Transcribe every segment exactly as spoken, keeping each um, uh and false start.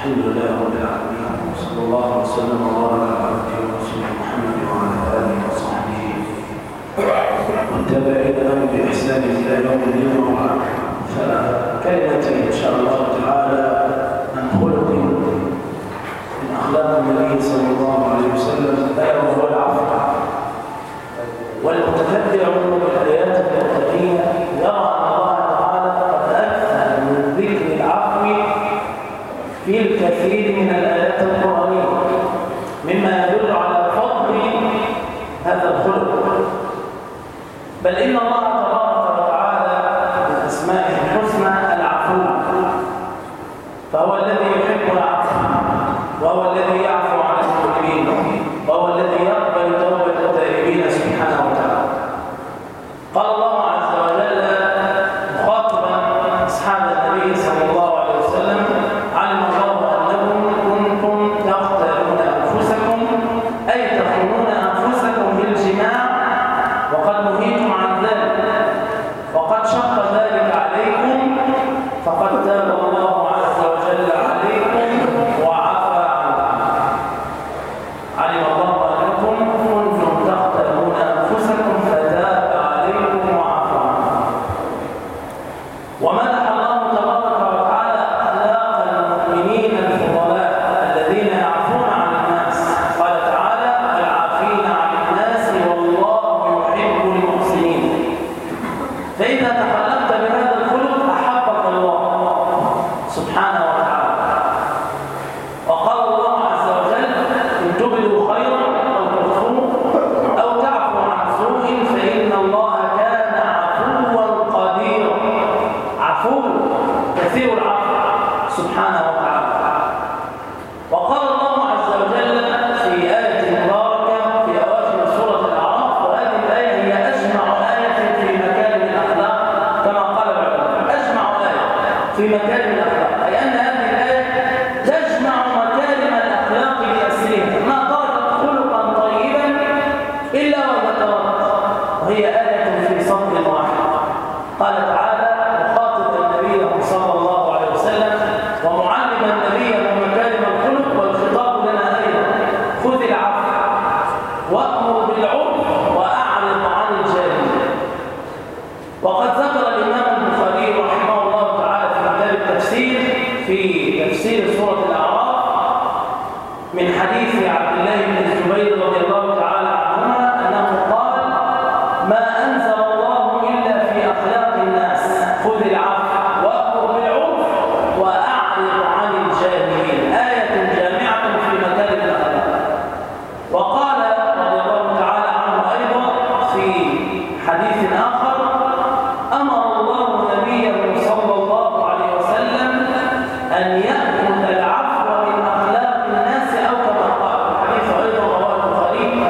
الحمد لله رب العالمين، وصلى الله وسلم وبارك على عبده ورسوله محمد وعلى اله وصحبه والتابعين لهم باحسان الى يوم الدين. وبعد، فكلمتي ان شاء الله تعالى عن خلق من اخلاق النبي صلى الله عليه وسلم، الا وهو العفو. والمتتبع بالايات القرانيه يرى ان الله تعالى قد اكثر من ذكر العفو في الكثير من الآيات القرآنية، مما يدل على فضل هذا الخلق. بل إن الله تبارك وتعالى من أسمائه الحسنى العفو، فهو الذي يحب العفو، وهو الذي يعفو عن المذنبين، وهو الذي يقبل توبة التائبين سبحانه وتعالى. قال الله عز وجل مخاطبا أصحاب النبي صلى الله عليه وسلم: علم الله أنكم كنتم تختارون أنفسكم، أي تخونون أنفسكم بالجماع، وقد نهيتم عن ذلك، وقد شق ذلك عليكم، فقد تاب الله عز وجل عليكم وعفى عنكم. علم الله أنكم كنتم تختارون أنفسكم فتاب عليكم وعفى عنكم. ومدح الله تبارك وتعالى أخلاق المؤمنين الفضلاء الذين يعفون عن الناس. قال تعالى: والعافين عن الناس والله يحب المحسنين. فإذا تخلقت بهذا الخلق أحبك الله سبحانه وتعالى. وقال الله عز وجل: إن تبدوا خيرا أو تخفوه أو تعفو عن سوء فإن الله كان عفوا قديرا. عفو كثير العفو سبحانه وتعالى. وقال الله عز وجل في آية مباركة في أواخر سورة الأعراف، وهذه الآية هي أجمع آية في مكارم الأخلاق كما قال العلماء، أجمع آية في مكارم الأخلاق، أي أن هذه الآية تجمع مكارم الأخلاق بأسرها، ما تركت خلقا طيبا إلا وذكرت، وهي آية في صف واحد. قال تعالى مخاطبا النبي صلى الله عليه وسلم ومعلما النبي بمكارم الخلق، والخطاب لنا ايضا: خذ العفو وامر بالعرف واعرض عن الجاهلين. وقد ذكر الامام البخاري رحمه الله تعالى في كتاب التفسير في تفسير سوره الاعراف من حديث عبد الله بن الزبير رضي الله تعالى عنهما انه قال: ما انزل الله الا في اخلاق الناس، خذ العفو وامر بالعرف واعرض عن الجاهلين. آية جامعة في مكارم الأخلاق. وقال رضي الله تعالى عنه أيضا في حديث آخر: أمر الله نبيه صلى الله عليه وسلم أن يأخذ العفو من أخلاق الناس، أو كما قال. الحديث أيضا رواه البخاري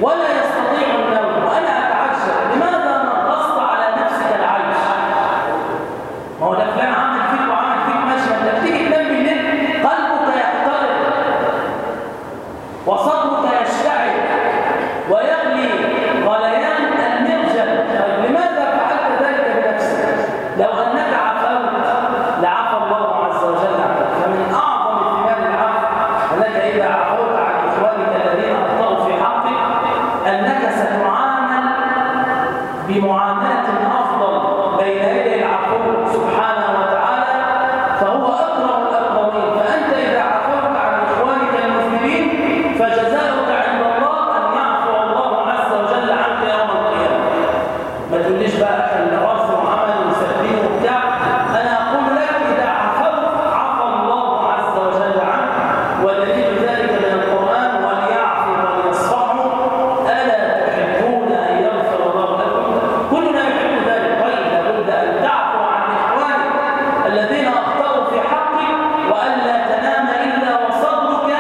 ولا يستطيع النوم. وأنا أتعجب لماذا نغصت على نفسك العيش؟ ما هو ده فلان عمل فيك وعمل فيك مشهد، انت بتيجي تنام بالليل قلبك يحترق وصدرك يشتعل ويغلي غليان المرجل. طيب لماذا فعلت ذلك بنفسك؟ لو أنك عفوت لعفى الله عز وجل عنك. فمن أعظم ثمار العفو أنك إذا عفوت عن إخوانك الذين أخطأوا في حقك أنك ستعامل بمعاملة أفضل بين يدي العفو سبحانه وتعالى، فهو أكرم الأكرمين. فأنت إذا عفوت عن إخوانك المسلمين فجزاؤك عند الله أن يعفو الله عز وجل عنك يوم القيامة. ما تقوليش بقى الراس وعمل وسلبين وبتاع. أنا أقول لك إذا عفوت عفى الله عز وجل عنك، ودليل ذلك من القرآن وليعفوا وليصفحوا ألا تحبون أن يغفر الله لكم. كلنا يحب ذلك. طيب لابد أن تعفو عن إخوانك الذين أخطأوا في حقك، وألا تنام إلا وصدرك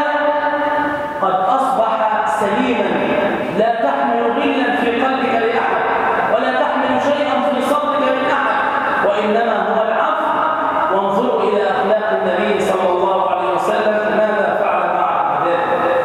قد أصبح سليما، لا تحمل غلا في قلبك لأحد ولا تحمل شيئا في صدرك من أحد، وإنما هو العفو. وانظروا إلى أخلاق النبي صلى الله عليه وسلم ماذا فعل مع ذلك.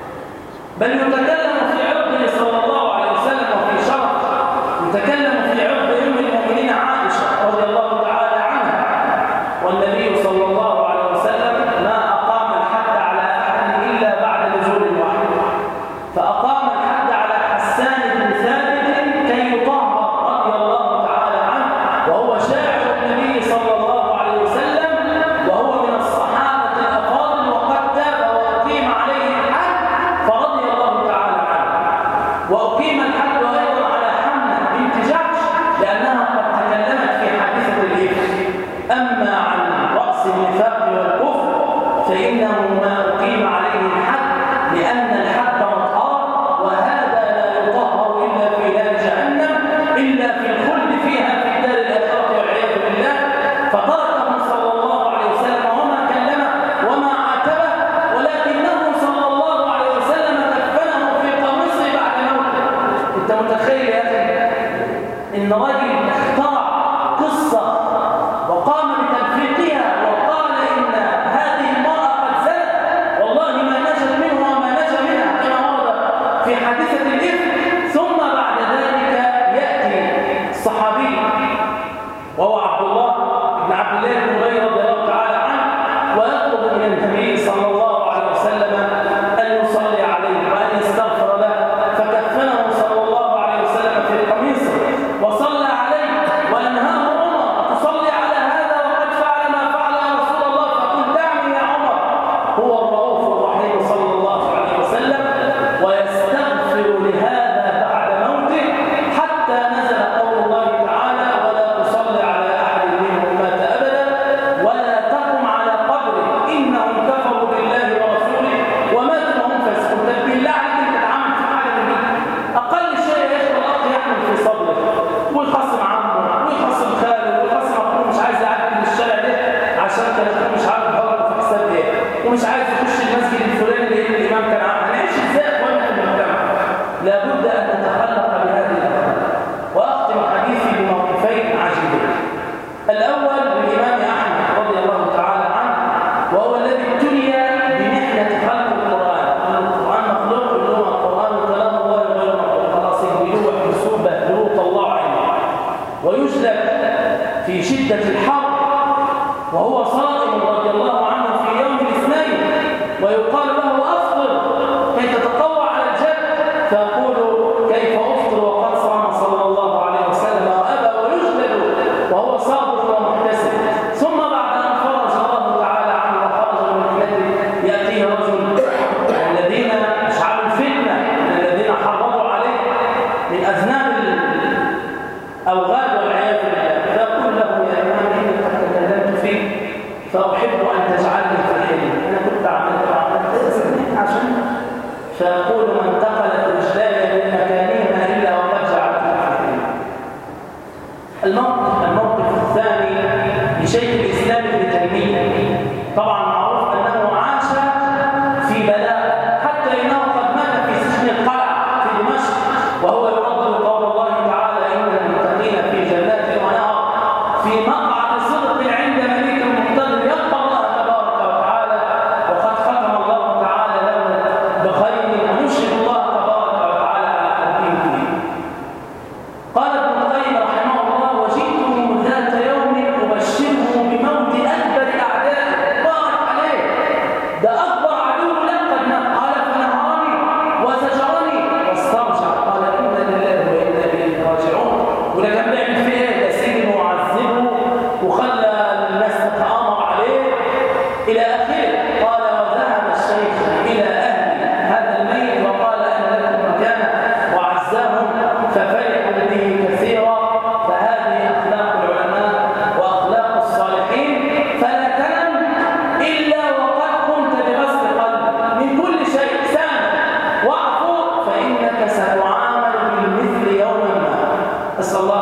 بل يتكلم في عرضه صلى الله عليه وسلم وفي شرف، يتكلم في عرض أم المؤمنين عائشة رضي الله تعالى عنها. والنبي صلى الله عليه وسلم ما أقام الحد على أحد إلا بعد نزول الوحي، فأقام الحد على حسان بن ثابت كي يطهر رضي الله تعالى عنه، وهو شاعر النبي صلى الله عليه وسلم، وهو من الصحابة الأفاضل، وقد تاب وأقيم عليه الحد فرضي الله تعالى عنه. وأقيم الحد أيضا على حمنا بنت جحش لأنها قد تكلمت في حادثة الإفك. أما عن رأس النفاق والكفر فإنه ما أقيم عليه الحد لأن الحد مطهر، وهذا لا يطهر إلا في نار جهنم، إلا في الخلد فيها في الدار الآخرة والعياذ بالله. فتركه صلى الله عليه وسلم وما كلمه وما عاتبه، ولكنه صلى الله عليه وسلم كفنه في قميصه بعد موته. أنت متخيل يا أخي إن رجل اخترع قصة وقام بتنفيذها وقال إن هذه المرأة قد زنت، والله ما نجت منه وما نجا منها كما ورد في حادثة الإفك. ثم بعد ذلك يأتي الصحابي وهو عبد الله بن عبد الله بن أبي رضي الله تعالى عنه، ويطلب من النبي صلى الله عليه وسلم أن يصلي عليه وأن يستغفر له، فكفنه صلى الله عليه وسلم في قميصه وصلى عليه، وأنهاه عمر تصلي على هذا وقد فعل ما فعل يا رسول الله، فقل دعني يا عمر. هو الرؤوف الرحيم صلى الله عليه وسلم، ويستغفر لهذا بعد موته حتى نزل قول الله تعالى ولا تصلي على أحد منهم مات أبدا ولا تقم على قبره إنهم كفروا بالله ورسوله وماتوا وهم فاسقون. طب بالله عليك انت تعمل في حاجه من دي؟ اقل شيء يشعر الاخ يحمل في صدره ويخصم عمه ويخصم خاله ويخصم اخوه، مش عايز يعدي من الشارع ده عشان كان مش عارف غلط في حساب ايه، ومش عايز يخش المسجد الفلاني لان الامام كان عامل. هنعيش ازاي اخوانا في المجتمع؟ لابد ان نتخلق بهذه الاخلاق. واختم حديثي بموقفين عجيبين. الاول للامام احمد رضي الله تعالى عنه، وهو الذي ابتلي بمحنه خلق القران. القران مخلوق، اللي هو القران كلام الله غير مخلوق، خلاص يلوح بسوء بهدلوه طلعوا عينه، ويجلب في شده الحر وهو صائم رضي الله عنه في يوم الاثنين، ويقال له افطر كي تتطوع على الجد، فيقول كيف افطر وقد صام صلى الله عليه وسلم، وابى ويجلد وهو صابر ومحتسب. ثم بعد ان فرج الله تعالى عنه وخرج من محنته ياتيه رجل الذين اشعلوا الفتنه، الذين حرضوا عليه من اذناب الاوغاد والعياذ بالله، فيقول له يا امام اني قد تكلمت فيك فاحب ان تجعلني في الحلم. انا كنت عملت وعملت عشان فيقول ما انتقلت رجلاي من مكانهما الا وقد جعلتها في الحلم. الموقف الموقف الثاني لشيخ الاسلام ابن تيميه، طبعا معروف انه عاش في بلاء حتى انه قد مات في سجن القلعه في قال وذهب الشيخ إلى أهل هذا الميت وقال أنا لكم مكانه وعزاهم ففرحوا به كثيرا. فهذه أخلاق العلماء وأخلاق الصالحين. فلا تنم إلا وقد قمت بغسل قلبك من كل شيء سامح واعفو، فإنك ستعامل بالمثل يوما ما. أسأل الله